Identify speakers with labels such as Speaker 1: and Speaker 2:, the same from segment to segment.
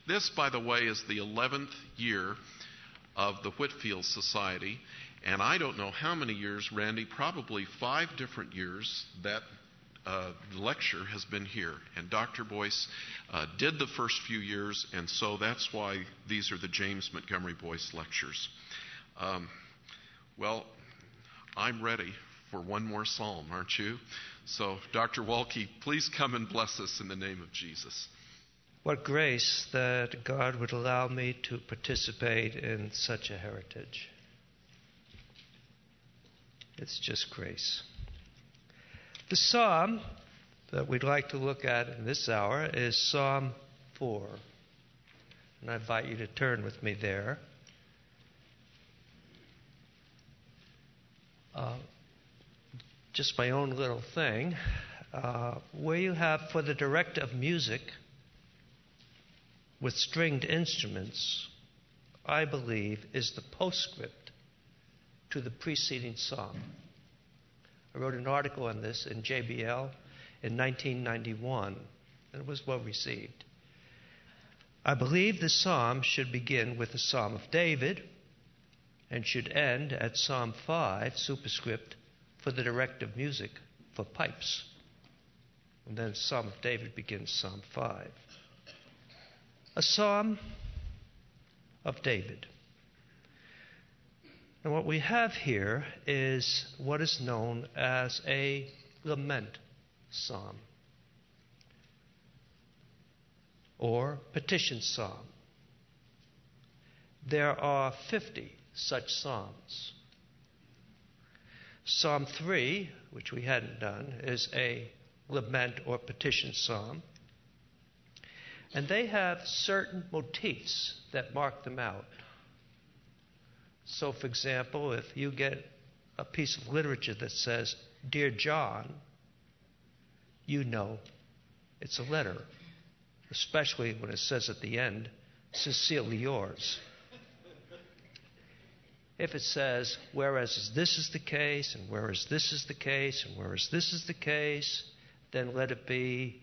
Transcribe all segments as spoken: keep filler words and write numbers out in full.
Speaker 1: This, by the way, is the eleventh year of the Whitfield Society, and I don't know how many years, Randy, probably five different years that uh, the lecture has been here. And Doctor Boyce uh, did the first few years, and so that's why these are the James Montgomery Boyce lectures. Um, well, I'm ready for one more psalm, aren't you? So, Doctor Walke, please come and bless us in the name of Jesus.
Speaker 2: What grace that God would allow me to participate in such a heritage. It's just grace. The psalm that we'd like to look at in this hour is Psalm four. And I invite you to turn with me there. Uh, just my own little thing. Uh, where you have for the director of music with stringed instruments, I believe, is the postscript to the preceding psalm. I wrote an article on this in J B L in nineteen ninety-one, and it was well received. I believe the psalm should begin with the Psalm of David and should end at Psalm five, superscript, for the director of music for pipes. And then Psalm of David begins Psalm five. A psalm of David. And what we have here is what is known as a lament psalm or petition psalm. There are fifty such psalms. Psalm three, which we hadn't done, is a lament or petition psalm. And they have certain motifs that mark them out. So, for example, if you get a piece of literature that says, Dear John, you know it's a letter, especially when it says at the end, Sincerely yours. If it says, whereas this is the case, and whereas this is the case, and whereas this is the case, then let it be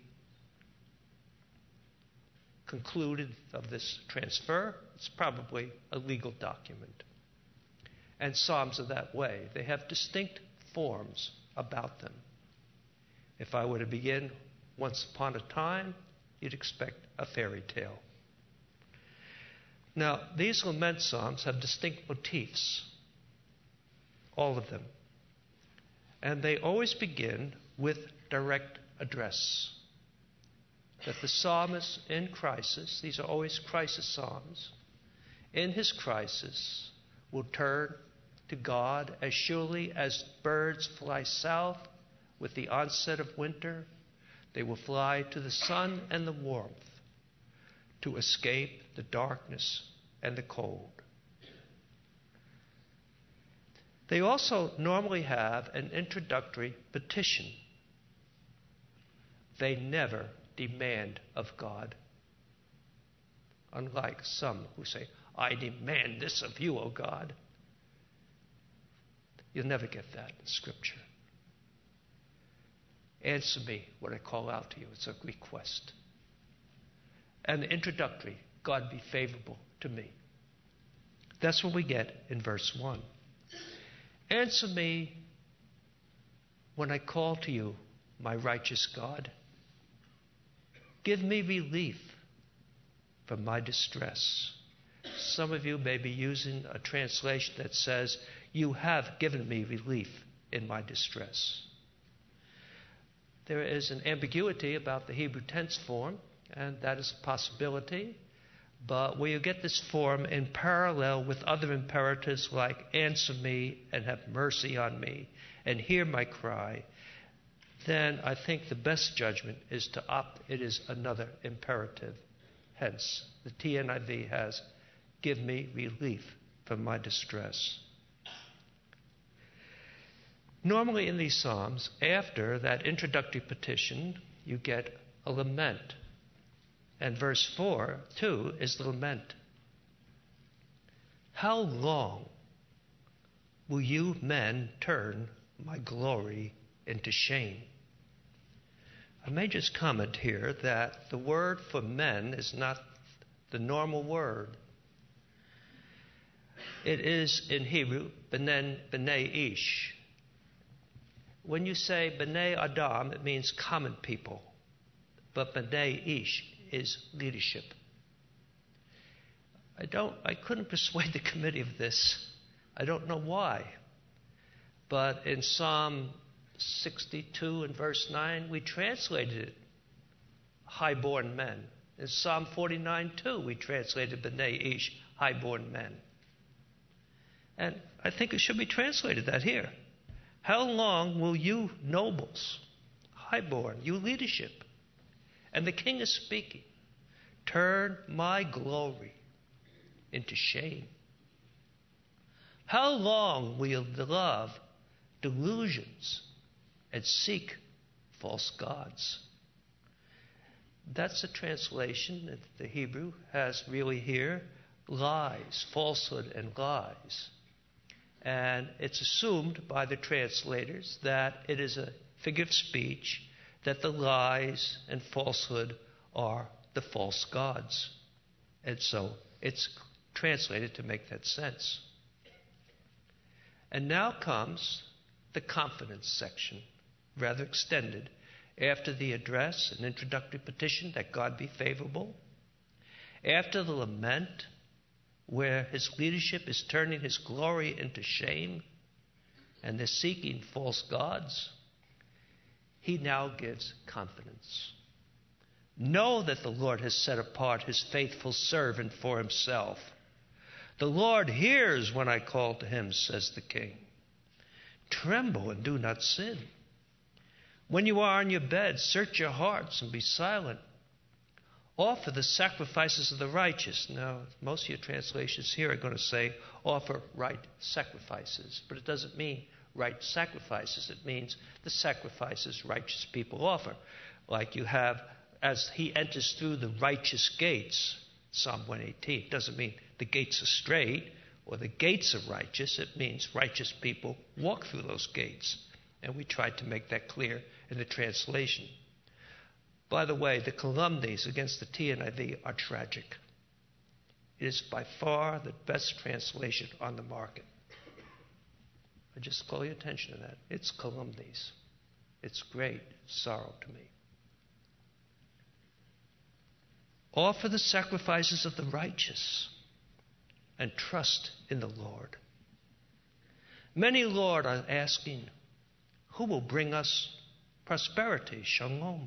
Speaker 2: concluded of this transfer. It's probably a legal document. And psalms are that way. They have distinct forms about them. If I were to begin once upon a time, you'd expect a fairy tale. Now, these lament psalms have distinct motifs, all of them. And they always begin with direct address. That the psalmist in crisis, these are always crisis psalms, in his crisis will turn to God as surely as birds fly south with the onset of winter. They will fly to the sun and the warmth to escape the darkness and the cold. They also normally have an introductory petition. They never demand of God. Unlike some who say, I demand this of you, O God. You'll never get that in Scripture. Answer me when I call out to you. It's a request. And the introductory, God be favorable to me. That's what we get in verse one. Answer me when I call to you, my righteous God. Give me relief from my distress. Some of you may be using a translation that says, you have given me relief in my distress. There is an ambiguity about the Hebrew tense form, and that is a possibility. But where you get this form in parallel with other imperatives like answer me and have mercy on me and hear my cry, then I think the best judgment is to opt it is another imperative. Hence, the T N I V has, give me relief from my distress. Normally in these psalms, after that introductory petition, you get a lament. And verse four, too, is the lament. How long will you men turn my glory into shame? I may just comment here that the word for men is not the normal word. It is in Hebrew, B'nai, B'nai Ish. When you say B'nai Adam, it means common people. But B'nai Ish is leadership. I don't, I couldn't persuade the committee of this. I don't know why. But in Psalm sixty-two and verse nine, we translated it, highborn men. In Psalm forty-nine too, we translated B'nai Ish, highborn men. And I think it should be translated that here. How long will you nobles, highborn, you leadership? And the king is speaking. Turn my glory into shame. How long will you love delusions and seek false gods? That's a translation that the Hebrew has really here. Lies, falsehood and lies. And it's assumed by the translators that it is a figure of speech, that the lies and falsehood are the false gods. And so it's translated to make that sense. And now comes the confidence section, rather extended, after the address and introductory petition that God be favorable, after the lament where his leadership is turning his glory into shame and they're seeking false gods, he now gives confidence. Know that the Lord has set apart his faithful servant for himself. The Lord hears when I call to him, says the king. Tremble and do not sin. When you are on your bed, search your hearts and be silent. Offer the sacrifices of the righteous. Now, most of your translations here are going to say offer right sacrifices, but it doesn't mean right sacrifices. It means the sacrifices righteous people offer. Like you have, as he enters through the righteous gates, Psalm one eighteen. It doesn't mean the gates are straight or the gates are righteous. It means righteous people walk through those gates. And we tried to make that clear in the translation. By the way, the calumnies against the T N I V are tragic. It is by far the best translation on the market. I just call your attention to that. It's calumnies. It's great sorrow to me. Offer the sacrifices of the righteous and trust in the Lord. Many, Lord, are asking, who will bring us prosperity, shalom?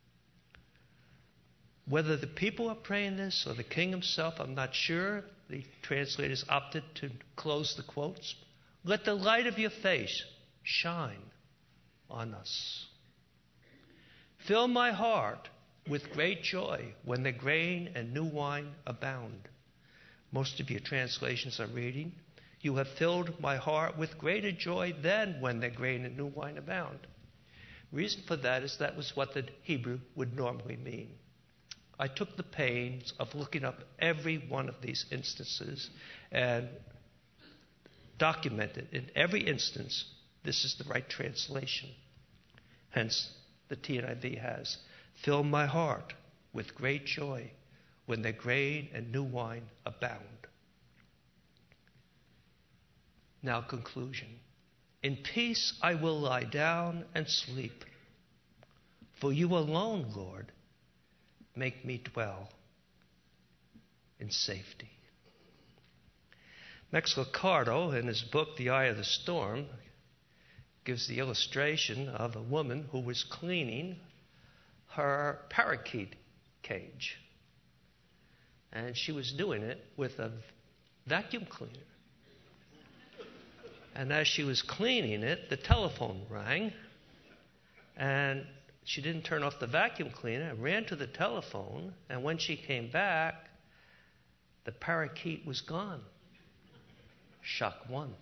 Speaker 2: Whether the people are praying this or the king himself, I'm not sure. The translators opted to close the quotes. Let the light of your face shine on us. Fill my heart with great joy when the grain and new wine abound. Most of your translations are reading, you have filled my heart with greater joy than when the grain and new wine abound. Reason for that is that was what the Hebrew would normally mean. I took the pains of looking up every one of these instances and documented in every instance this is the right translation. Hence, the T N I V has, fill my heart with great joy when the grain and new wine abound. Now, conclusion. In peace I will lie down and sleep, for you alone, Lord, make me dwell in safety. Max Lucado, in his book, The Eye of the Storm, gives the illustration of a woman who was cleaning her parakeet cage. And she was doing it with a vacuum cleaner. And as she was cleaning it, the telephone rang. And she didn't turn off the vacuum cleaner, ran to the telephone, and when she came back, the parakeet was gone. Shock one.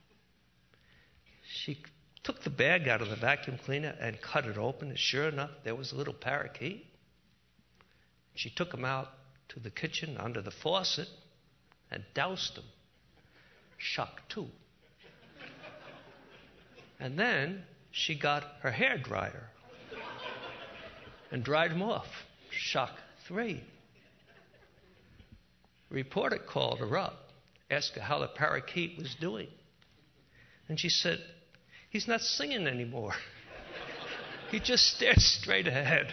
Speaker 2: She took the bag out of the vacuum cleaner and cut it open, and sure enough, there was a little parakeet. She took him out to the kitchen under the faucet and doused him. Shock two. And then she got her hair dryer and dried him off. Shock three. The reporter called her up, asked her how the parakeet was doing. And she said, he's not singing anymore. He just stared straight ahead.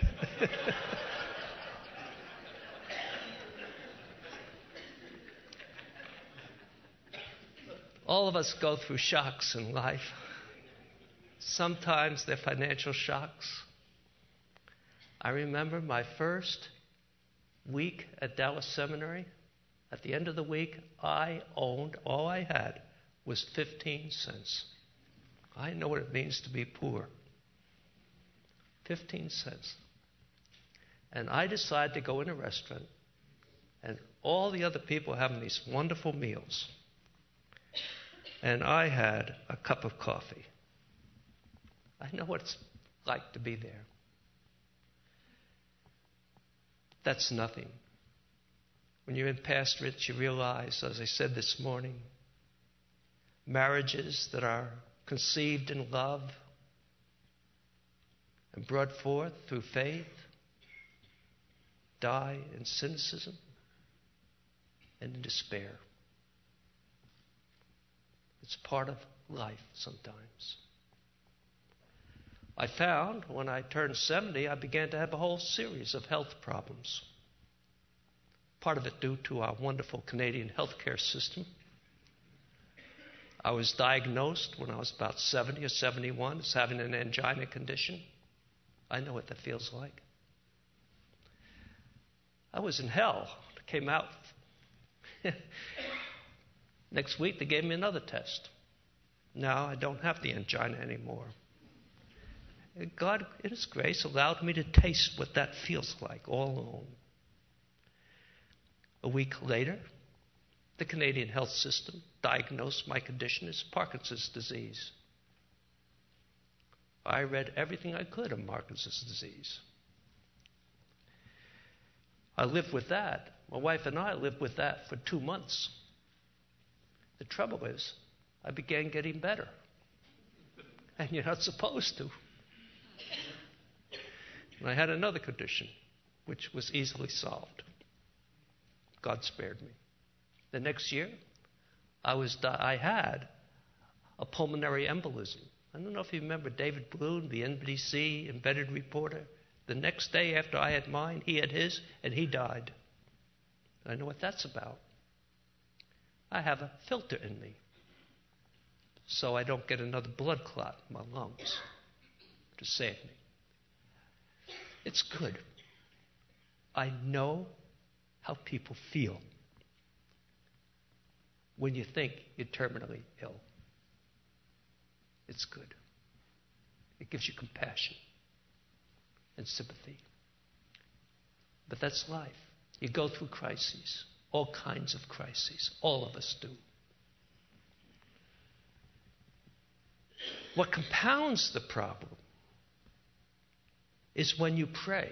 Speaker 2: All of us go through shocks in life. Sometimes they're financial shocks. I remember my first week at Dallas Seminary. At the end of the week, I owned, all I had was fifteen cents. I know what it means to be poor. fifteen cents. And I decided to go in a restaurant, and all the other people were having these wonderful meals. And I had a cup of coffee. I know what it's like to be there. That's nothing. When you're in pastorate, you realize, as I said this morning, marriages that are conceived in love and brought forth through faith die in cynicism and in despair. It's part of life sometimes. I found when I turned seventy, I began to have a whole series of health problems. Part of it due to our wonderful Canadian healthcare system. I was diagnosed when I was about seventy or seventy-one as having an angina condition. I know what that feels like. I was in hell. I came out. Next week, they gave me another test. Now I don't have the angina anymore. God, in His grace, allowed me to taste what that feels like all alone. A week later, the Canadian health system diagnosed my condition as Parkinson's disease. I read everything I could on Parkinson's disease. I lived with that. My wife and I lived with that for two months. The trouble is, I began getting better. And you're not supposed to. And I had another condition, which was easily solved. God spared me. The next year, I was di- I had a pulmonary embolism. I don't know if you remember David Bloom, the N B C embedded reporter. The next day after I had mine, he had his, and he died. I know what that's about. I have a filter in me, so I don't get another blood clot in my lungs to save me. It's good. I know how people feel when you think you're terminally ill. It's good. It gives you compassion and sympathy. But that's life. You go through crises, all kinds of crises. All of us do. What compounds the problem is when you pray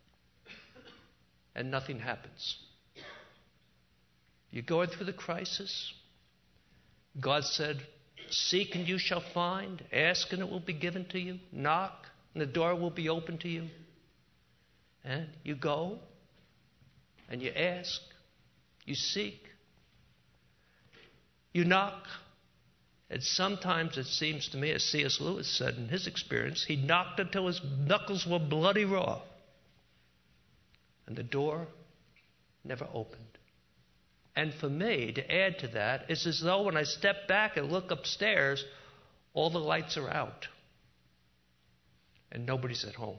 Speaker 2: and nothing happens. You're going through the crisis. God said, seek and you shall find. Ask and it will be given to you. Knock and the door will be open to you. And you go and you ask. You seek. You knock. And sometimes it seems to me, as C S Lewis said in his experience, he knocked until his knuckles were bloody raw. And the door never opened. And for me, to add to that, it's as though when I step back and look upstairs, all the lights are out. And nobody's at home.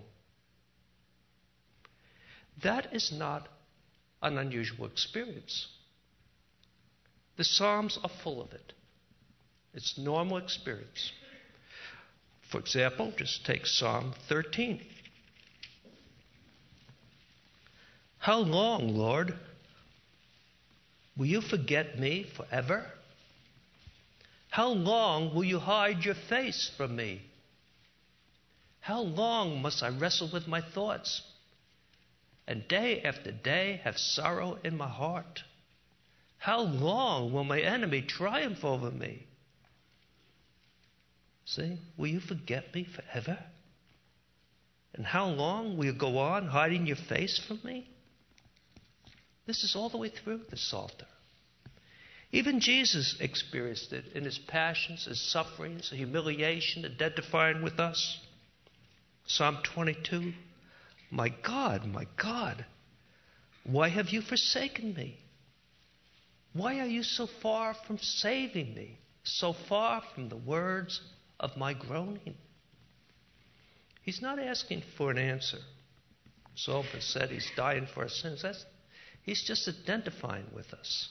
Speaker 2: That is not an unusual experience. The Psalms are full of it. It's normal experience. For example, just take Psalm thirteen. How long, Lord, will you forget me forever? How long will you hide your face from me? How long must I wrestle with my thoughts and day after day have sorrow in my heart? How long will my enemy triumph over me? See, will you forget me forever? And how long will you go on hiding your face from me? This is all the way through the Psalter. Even Jesus experienced it in his passions, his sufferings, humiliation, identifying with us. Psalm twenty-two, my God, my God, why have you forsaken me? Why are you so far from saving me, so far from the words of my groaning? He's not asking for an answer. Psalm said he's dying for our sins. That's, he's just identifying with us.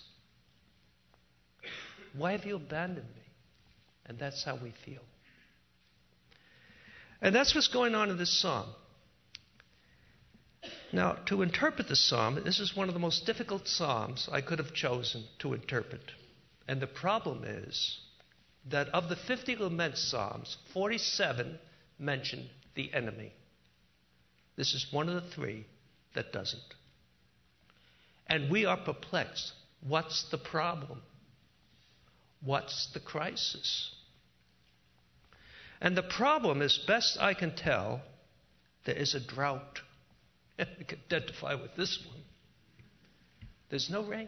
Speaker 2: Why have you abandoned me? And that's how we feel. And that's what's going on in this psalm. Now, to interpret the psalm, this is one of the most difficult psalms I could have chosen to interpret. And the problem is that of the fifty lament psalms, forty-seven mention the enemy. This is one of the three that doesn't. And we are perplexed. What's the problem? What's the crisis? And the problem, as best I can tell, there is a drought. We can identify with this one. There's no rain.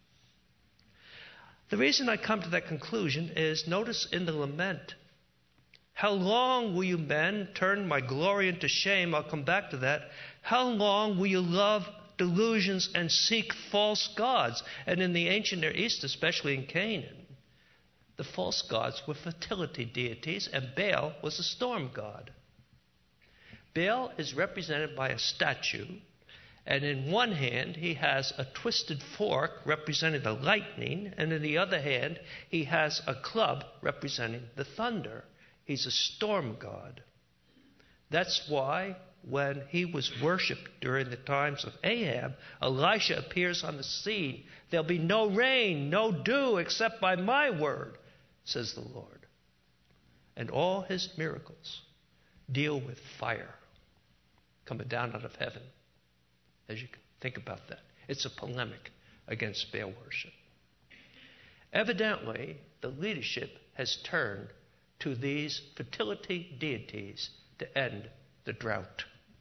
Speaker 2: The reason I come to that conclusion is, notice in the lament, how long will you, men, turn my glory into shame? I'll come back to that. How long will you love delusions and seek false gods? And in the ancient Near East, especially in Canaan, the false gods were fertility deities, and Baal was a storm god. Baal is represented by a statue, and in one hand he has a twisted fork representing the lightning, and in the other hand he has a club representing the thunder. He's a storm god. That's why when he was worshipped during the times of Ahab, Elisha appears on the scene. There'll be no rain, no dew, except by my word, says the Lord. And all his miracles deal with fire coming down out of heaven, as you can think about that. It's a polemic against Baal worship. Evidently, the leadership has turned to these fertility deities to end the drought.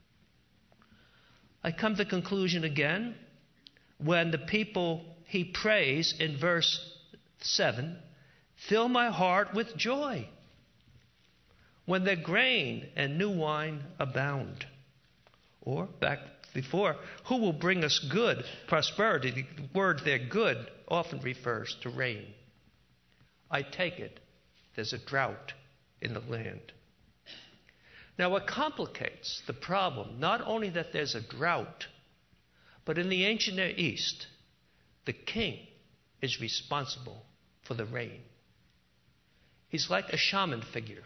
Speaker 2: I come to the conclusion again when the people he prays in verse seven, fill my heart with joy when their grain and new wine abound. Or back before, who will bring us good, prosperity? The word there, good, often refers to rain. I take it there's a drought in the land. Now, what complicates the problem, not only that there's a drought, but in the ancient Near East, the king is responsible for the rain. He's like a shaman figure.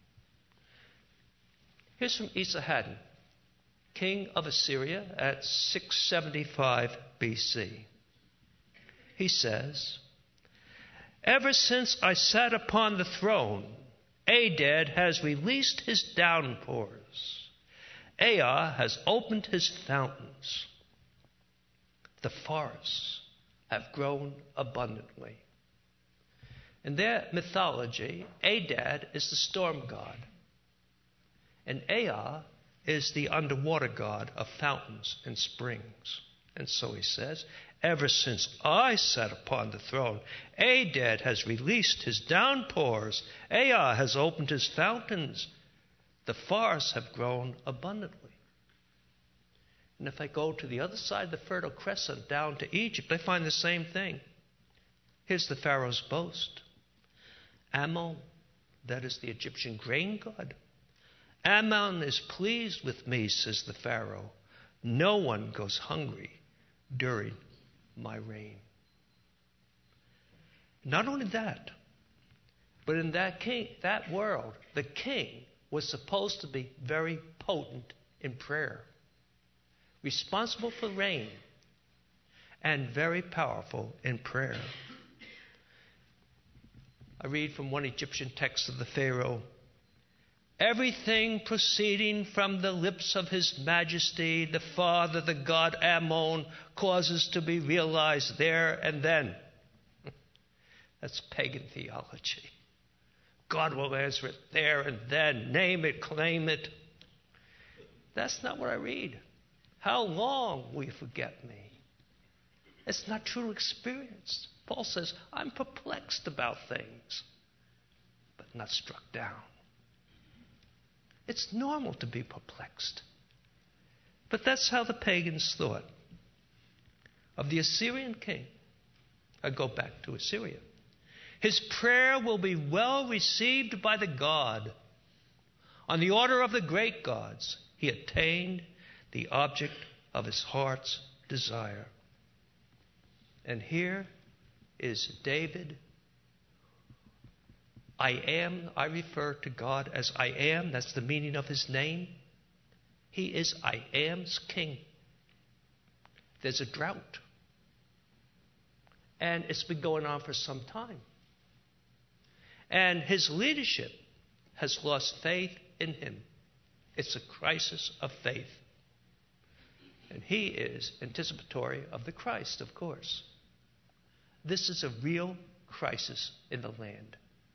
Speaker 2: Here's from Esarhaddon, king of Assyria at six seventy-five B C. He says, ever since I sat upon the throne, Adad has released his downpours. Aa has opened his fountains. The forests have grown abundantly. In their mythology, Adad is the storm god, and Aa is the underwater god of fountains and springs. And so he says, ever since I sat upon the throne, Adad has released his downpours. Aa has opened his fountains. The forests have grown abundantly. And if I go to the other side of the Fertile Crescent down to Egypt, I find the same thing. Here's the Pharaoh's boast. Ammon, that is the Egyptian grain god. Ammon is pleased with me, says the Pharaoh. No one goes hungry during my reign. Not only that, but in that king, that world, the king was supposed to be very potent in prayer, responsible for rain, and very powerful in prayer. I read from one Egyptian text of the Pharaoh. Everything proceeding from the lips of His Majesty, the Father, the god Ammon, causes to be realized there and then. That's pagan theology. God will answer it there and then. Name it, claim it. That's not what I read. How long will you forget me? It's not true experience. Paul says, I'm perplexed about things, but not struck down. It's normal to be perplexed. But that's how the pagans thought of the Assyrian king. I go back to Assyria. His prayer will be well received by the God. On the order of the great gods, he attained the object of his heart's desire. And here is David. I am, I refer to God as I am. That's the meaning of his name. He is I am's king. There's a drought. And it's been going on for some time. And his leadership has lost faith in him. It's a crisis of faith. And he is anticipatory of the Christ, of course. This is a real crisis in the land.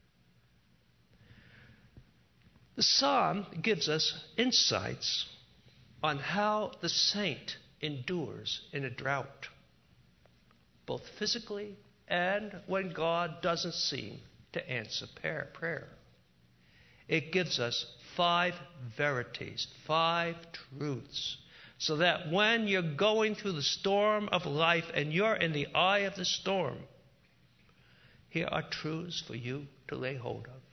Speaker 2: The psalm gives us insights on how the saint endures in a drought, both physically and when God doesn't seem to answer prayer. It gives us five verities, five truths, so that when you're going through the storm of life and you're in the eye of the storm, here are truths for you to lay hold of.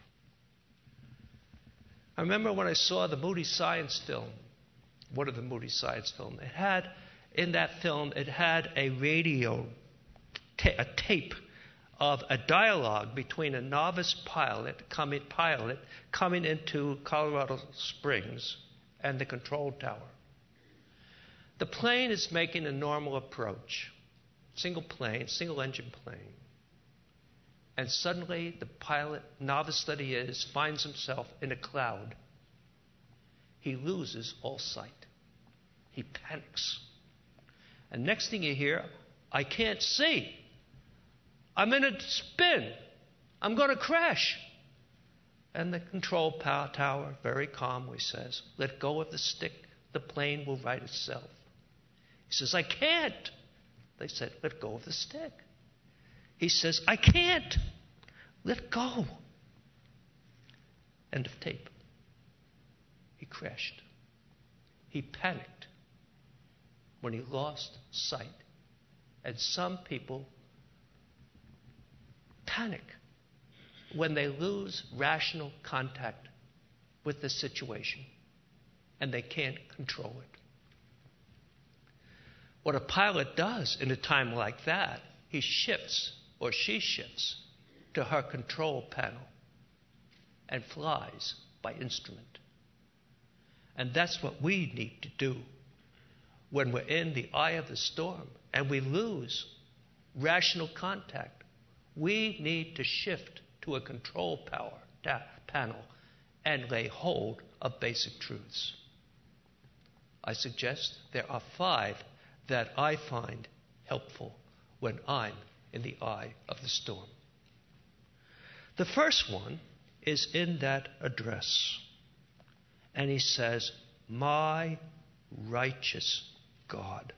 Speaker 2: I remember when I saw the Moody Science film, one of the Moody Science films, it had, in that film, it had a radio, ta- a tape of a dialogue between a novice pilot coming, pilot coming into Colorado Springs and the control tower. The plane is making a normal approach, single plane, single engine plane. And suddenly the pilot, novice that he is, finds himself in a cloud. He loses all sight. He panics. And next thing you hear, I can't see. I'm in a spin. I'm going to crash. And the control tower very calmly says, let go of the stick. The plane will right itself. He says, I can't. They said, let go of the stick. He says, I can't. Let go. End of tape. He crashed. He panicked when he lost sight. And some people panic when they lose rational contact with the situation and they can't control it. What a pilot does in a time like that, he shifts or she shifts to her control panel and flies by instrument. And that's what we need to do when we're in the eye of the storm and we lose rational contact. We need to shift to a control power ta- panel and lay hold of basic truths. I suggest there are five that I find helpful when I'm in the eye of the storm. The first one is in that address. And he says, my righteous God.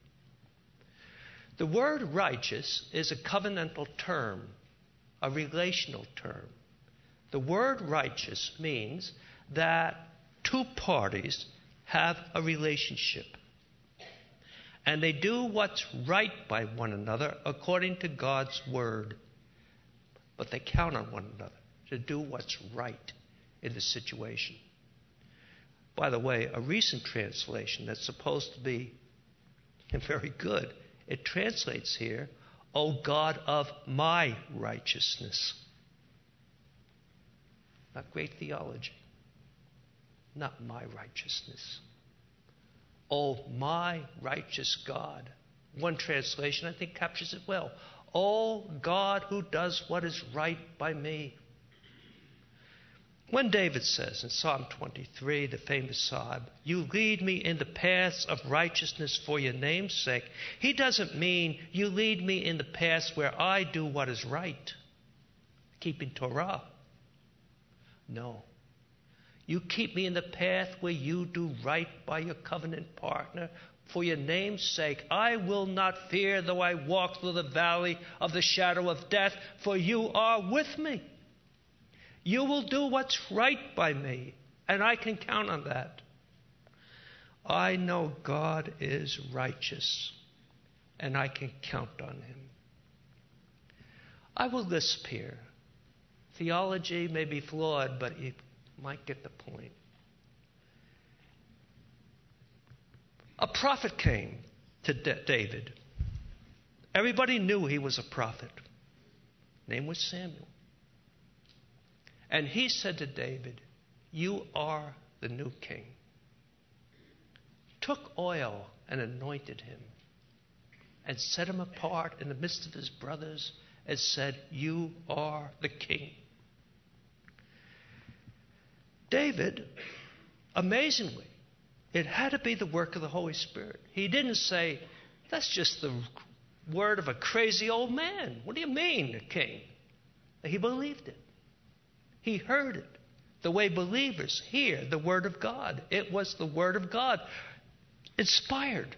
Speaker 2: The word righteous is a covenantal term, a relational term. The word righteous means that two parties have a relationship. And they do what's right by one another according to God's word. But they count on one another to do what's right in the situation. By the way, a recent translation that's supposed to be very good, it translates here, O God of my righteousness. Not great theology. Not my righteousness. Oh, my righteous God. One translation, I think, captures it well. Oh, God who does what is right by me. When David says in Psalm twenty-three, the famous psalm, you lead me in the paths of righteousness for your name's sake, he doesn't mean you lead me in the paths where I do what is right, keeping Torah. No. You keep me in the path where you do right by your covenant partner for your name's sake. I will not fear, though I walk through the valley of the shadow of death, for you are with me. You will do what's right by me, and I can count on that. I know God is righteous, and I can count on him. I will lisp here. Theology may be flawed, but you might get the point. A prophet came to D- David. Everybody knew he was a prophet. His name was Samuel. And he said to David, you are the new king. Took oil and anointed him and set him apart in the midst of his brothers and said, you are the king. David, amazingly, it had to be the work of the Holy Spirit. He didn't say, that's just the word of a crazy old man. What do you mean, the king? He believed it. He heard it. The way believers hear the word of God. It was the word of God. Inspired.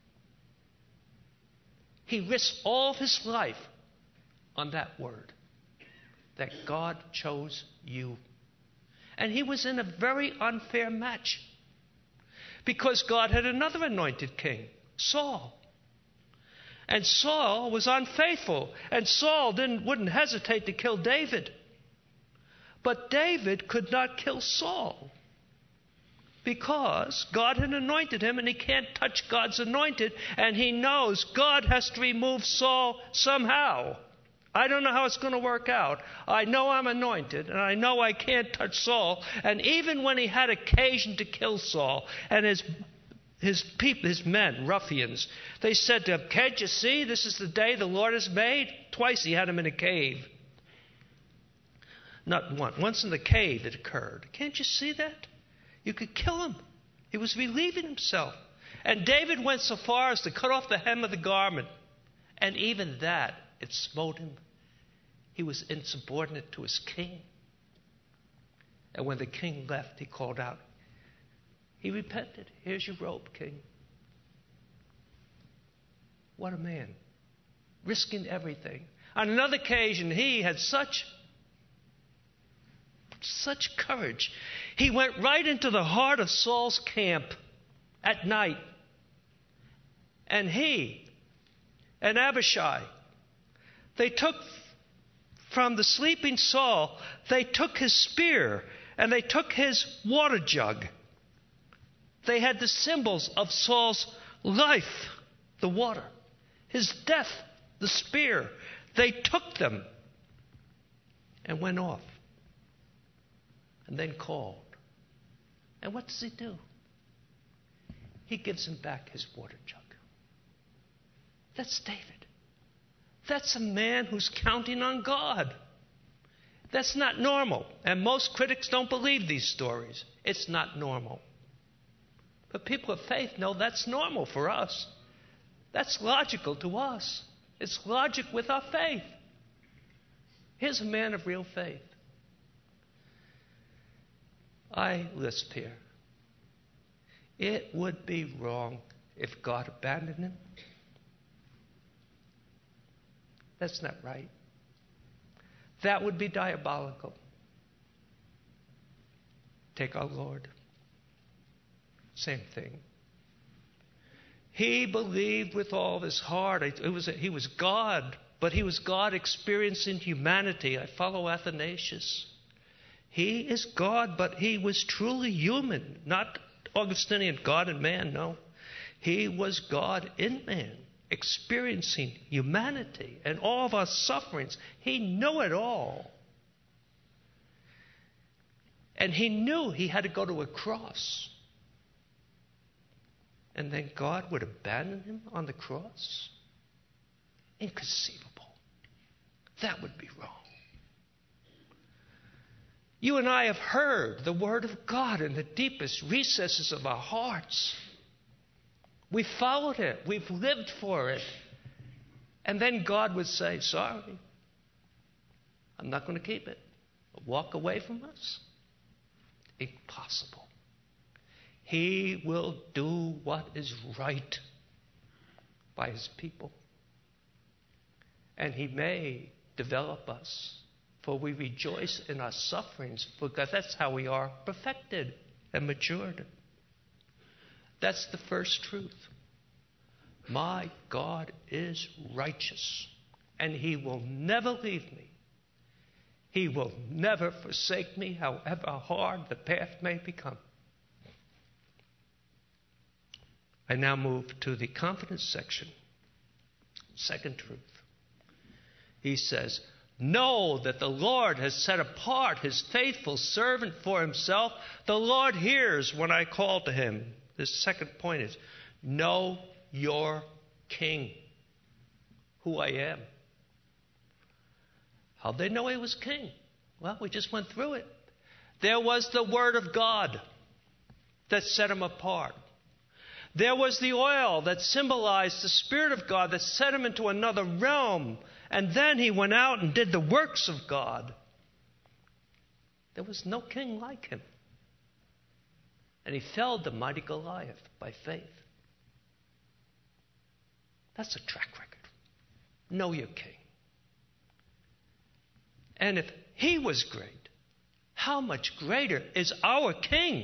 Speaker 2: He risked all of his life on that word. That God chose you. And he was in a very unfair match. Because God had another anointed king, Saul. And Saul was unfaithful. And Saul didn't, wouldn't hesitate to kill David. But David could not kill Saul. Because God had anointed him and he can't touch God's anointed. And he knows God has to remove Saul somehow. I don't know how it's going to work out. I know I'm anointed, and I know I can't touch Saul. And even when he had occasion to kill Saul, and his his people, his men, ruffians, they said to him, can't you see this is the day the Lord has made? Twice he had him in a cave. Not once. Once in the cave it occurred. Can't you see that? You could kill him. He was relieving himself. And David went so far as to cut off the hem of the garment. And even that, it smote him. He was insubordinate to his king. And when the king left, he called out. He repented. Here's your robe, king. What a man. Risking everything. On another occasion, he had such, such courage. He went right into the heart of Saul's camp at night. And he and Abishai, they took from the sleeping Saul, they took his spear and they took his water jug. They had the symbols of Saul's life, the water, his death, the spear. They took them and went off and then called. And what does he do? He gives him back his water jug. That's David. That's a man who's counting on God. That's not normal. And most critics don't believe these stories. It's not normal. But people of faith know that's normal for us. That's logical to us. It's logic with our faith. Here's a man of real faith. I lisp here. It would be wrong if God abandoned him. That's not right. That would be diabolical. Take our Lord. Same thing. He believed with all his heart. It was, he was God, but he was God experiencing humanity. I follow Athanasius. He is God, but he was truly human. Not Augustinian God and man, no. He was God in man, experiencing humanity and all of our sufferings. He knew it all. And he knew he had to go to a cross. And then God would abandon him on the cross? Inconceivable. That would be wrong. You and I have heard the word of God in the deepest recesses of our hearts. We followed it. We've lived for it. And then God would say, sorry, I'm not going to keep it. Walk away from us? Impossible. He will do what is right by his people. And he may develop us, for we rejoice in our sufferings, because that's how we are perfected and matured. That's the first truth. My God is righteous, and he will never leave me. He will never forsake me, however hard the path may become. I now move to the confidence section. Second truth. He says, know that the Lord has set apart his faithful servant for himself. The Lord hears when I call to him. The second point is, know your king, who I am. How'd they know he was king? Well, we just went through it. There was the word of God that set him apart. There was the oil that symbolized the Spirit of God that set him into another realm. And then he went out and did the works of God. There was no king like him. And he felled the mighty Goliath by faith. That's a track record. Know your king. And if he was great, how much greater is our king?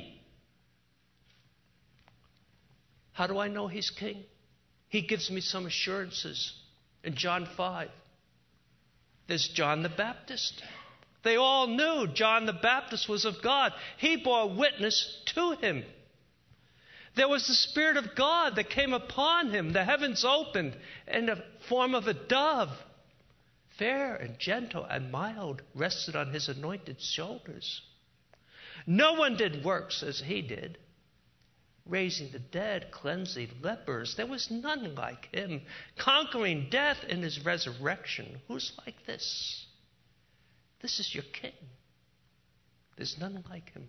Speaker 2: How do I know he's king? He gives me some assurances in John five. There's John the Baptist. They all knew John the Baptist was of God. He bore witness to him. There was the Spirit of God that came upon him. The heavens opened in the form of a dove. Fair and gentle and mild rested on his anointed shoulders. No one did works as he did. Raising the dead, cleansing lepers. There was none like him. Conquering death in his resurrection. Who's like this? This is your king. There's none like him.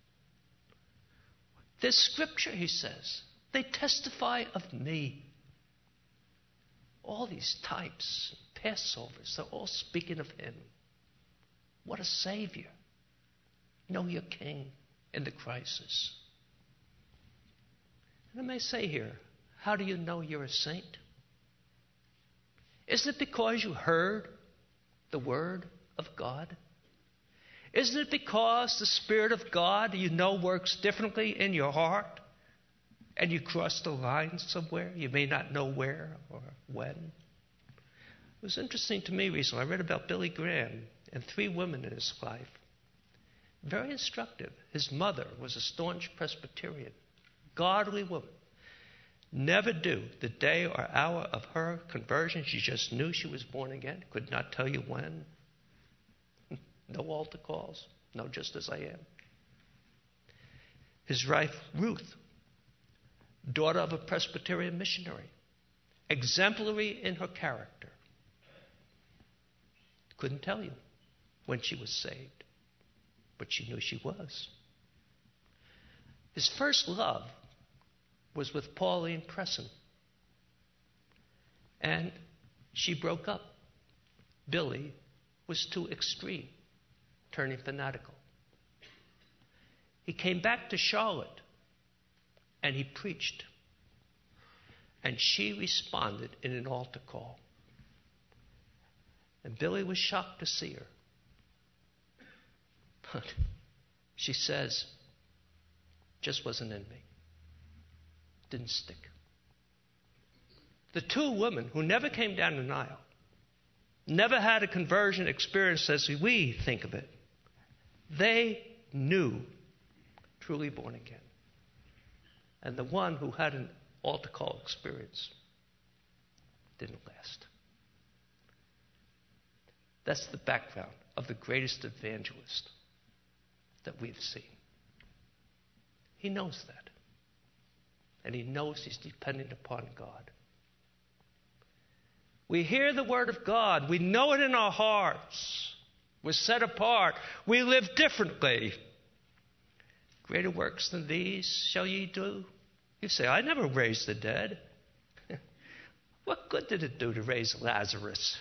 Speaker 2: This scripture, he says, they testify of me. All these types, Passovers, they're all speaking of him. What a Savior. Know your king in the crisis. And I may say here, how do you know you're a saint? Isn't it because you heard the word of God? Isn't it because the Spirit of God, you know, works differently in your heart? And you cross the line somewhere, you may not know where or when. It was interesting to me recently. I read about Billy Graham and three women in his life. Very instructive. His mother was a staunch Presbyterian. Godly woman. Never knew the day or hour of her conversion. She just knew she was born again. Could not tell you when. No altar calls. No, just as I am. His wife, Ruth, daughter of a Presbyterian missionary. Exemplary in her character. Couldn't tell you when she was saved. But she knew she was. His first love was with Pauline Presson. And she broke up. Billy was too extreme, turning fanatical. He came back to Charlotte and he preached. And she responded in an altar call. And Billy was shocked to see her. But she says, just wasn't in me. Didn't stick. The two women who never came down an aisle, never had a conversion experience as we think of it, they knew truly born again. And the one who had an altar call experience didn't last. That's the background of the greatest evangelist that we've seen. He knows that. And he knows he's dependent upon God. We hear the word of God. We know it in our hearts. We're set apart. We live differently. Greater works than these shall ye do. You say, I never raised the dead. What good did it do to raise Lazarus?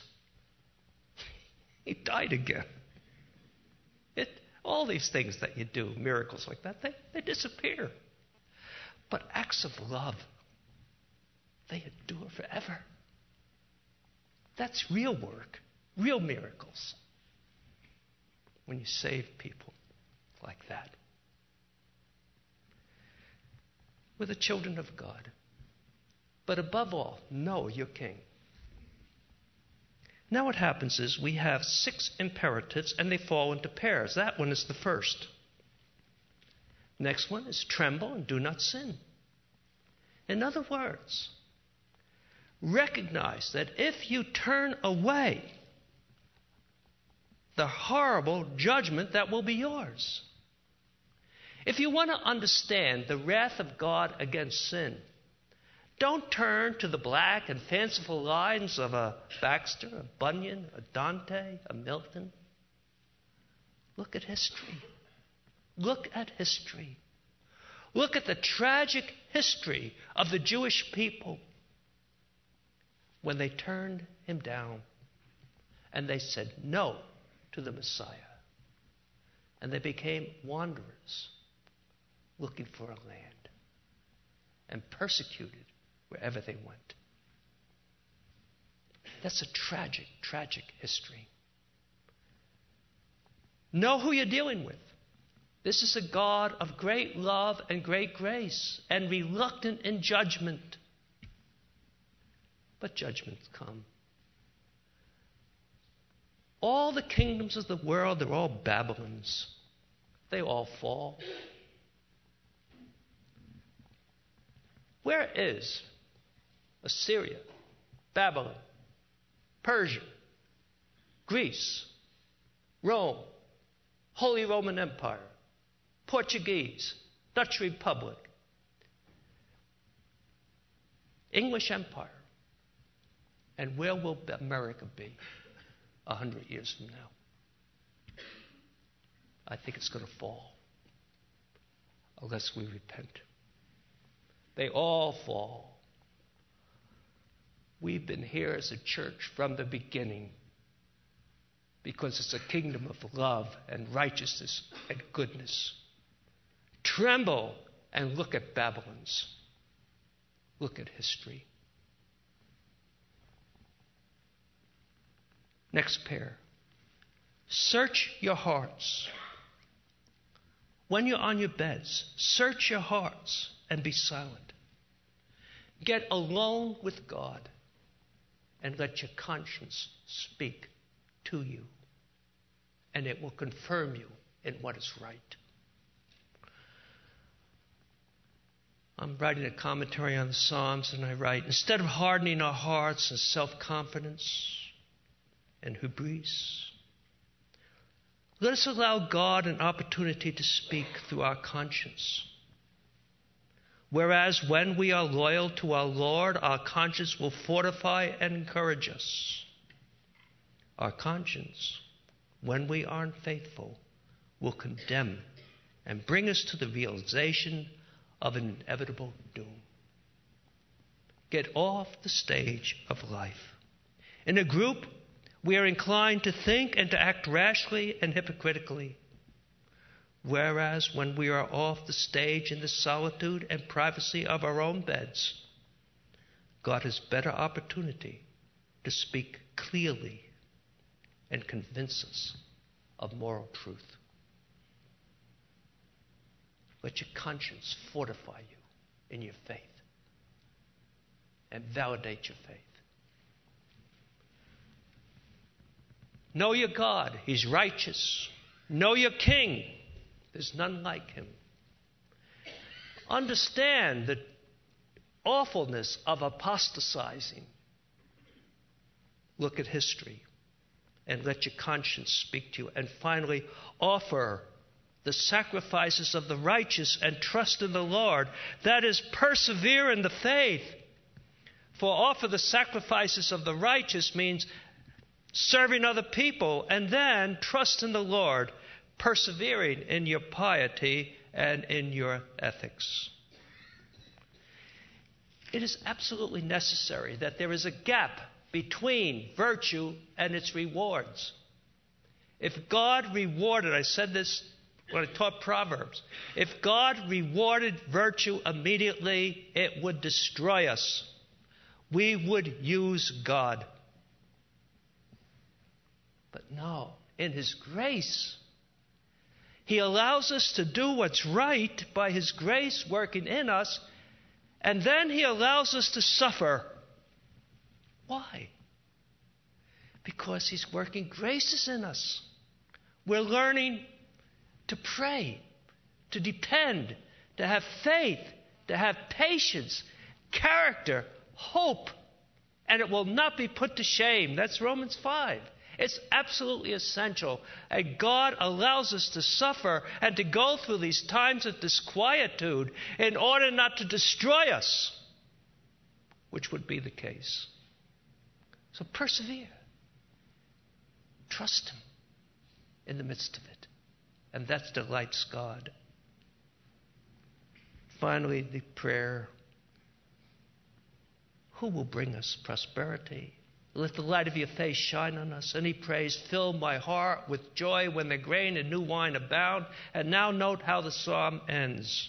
Speaker 2: He died again. It, all these things that you do, miracles like that, they, they disappear. But acts of love, they endure forever. That's real work, real miracles. When you save people like that. We're the children of God. But above all, know your King. Now what happens is we have six imperatives and they fall into pairs. That one is the first. Next one is tremble and do not sin. In other words, recognize that if you turn away, the horrible judgment that will be yours. If you want to understand the wrath of God against sin, don't turn to the black and fanciful lines of a Baxter, a Bunyan, a Dante, a Milton. Look at history. Look at history. Look at the tragic history of the Jewish people when they turned him down and they said no to the Messiah. And they became wanderers looking for a land and persecuted wherever they went. That's a tragic, tragic history. Know who you're dealing with. This is a God of great love and great grace and reluctant in judgment. But judgments come. All the kingdoms of the world, they're all Babylons. They all fall. Where is Assyria, Babylon, Persia, Greece, Rome, Holy Roman Empire, Portuguese, Dutch Republic, English Empire? And where will America be a hundred years from now? I think it's going to fall unless we repent. They all fall. We've been here as a church from the beginning because it's a kingdom of love and righteousness and goodness. Tremble and look at Babylons. Look at history. Next pair. Search your hearts. When you're on your beds, search your hearts and be silent. Get alone with God and let your conscience speak to you. And it will confirm you in what is right. I'm writing a commentary on the Psalms, and I write, instead of hardening our hearts in self-confidence and hubris, let us allow God an opportunity to speak through our conscience. Whereas when we are loyal to our Lord, our conscience will fortify and encourage us. Our conscience, when we are unfaithful, will condemn and bring us to the realization of an inevitable doom. Get off the stage of life. In a group, we are inclined to think and to act rashly and hypocritically. Whereas when we are off the stage in the solitude and privacy of our own beds, God has better opportunity to speak clearly and convince us of moral truth. Let your conscience fortify you in your faith and validate your faith. Know your God. He's righteous. Know your King. There's none like him. Understand the awfulness of apostatizing. Look at history and let your conscience speak to you. And finally, offer the sacrifices of the righteous and trust in the Lord. That is, persevere in the faith. For offer the sacrifices of the righteous means serving other people, and then trust in the Lord, persevering in your piety and in your ethics. It is absolutely necessary that there is a gap between virtue and its rewards. If God rewarded, I said this when I taught Proverbs. If God rewarded virtue immediately, it would destroy us. We would use God. But no, in His grace, He allows us to do what's right by His grace working in us, and then He allows us to suffer. Why? Because He's working graces in us. We're learning to pray, to depend, to have faith, to have patience, character, hope, and it will not be put to shame. That's Romans five. It's absolutely essential. And God allows us to suffer and to go through these times of disquietude in order not to destroy us, which would be the case. So persevere. Trust Him in the midst of it. And that delights God. Finally, the prayer. Who will bring us prosperity? Let the light of your face shine on us. And he prays, fill my heart with joy when the grain and new wine abound. And now note how the psalm ends.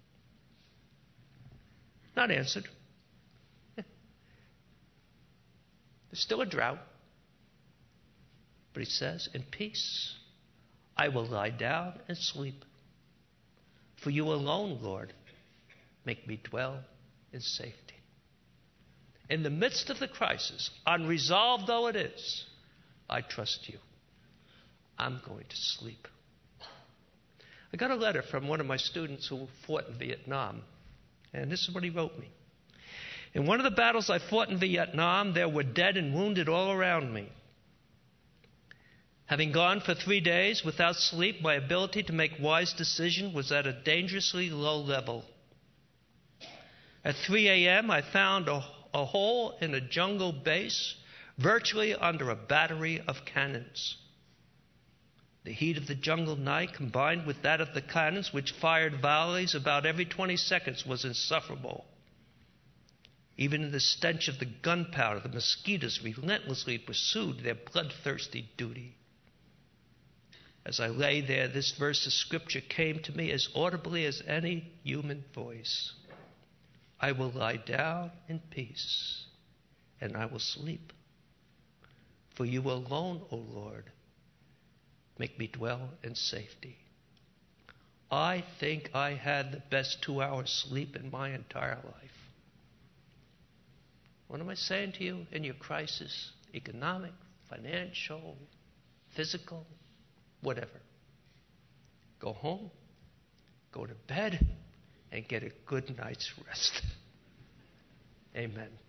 Speaker 2: Not answered. There's still a drought. But he says, in peace, I will lie down and sleep. For you alone, Lord, make me dwell in safety. In the midst of the crisis, unresolved though it is, I trust you. I'm going to sleep. I got a letter from one of my students who fought in Vietnam. And this is what he wrote me. In one of the battles I fought in Vietnam, there were dead and wounded all around me. Having gone for three days without sleep, my ability to make wise decisions was at a dangerously low level. At three a.m., I found a, a hole in a jungle base, virtually under a battery of cannons. The heat of the jungle night, combined with that of the cannons, which fired volleys about every twenty seconds, was insufferable. Even in the stench of the gunpowder, the mosquitoes relentlessly pursued their bloodthirsty duty. As I lay there, this verse of Scripture came to me as audibly as any human voice. I will lie down in peace, and I will sleep. For you alone, O Lord, make me dwell in safety. I think I had the best two hours sleep in my entire life. What am I saying to you in your crisis? Economic, financial, physical, whatever. Go home, go to bed, and get a good night's rest. Amen.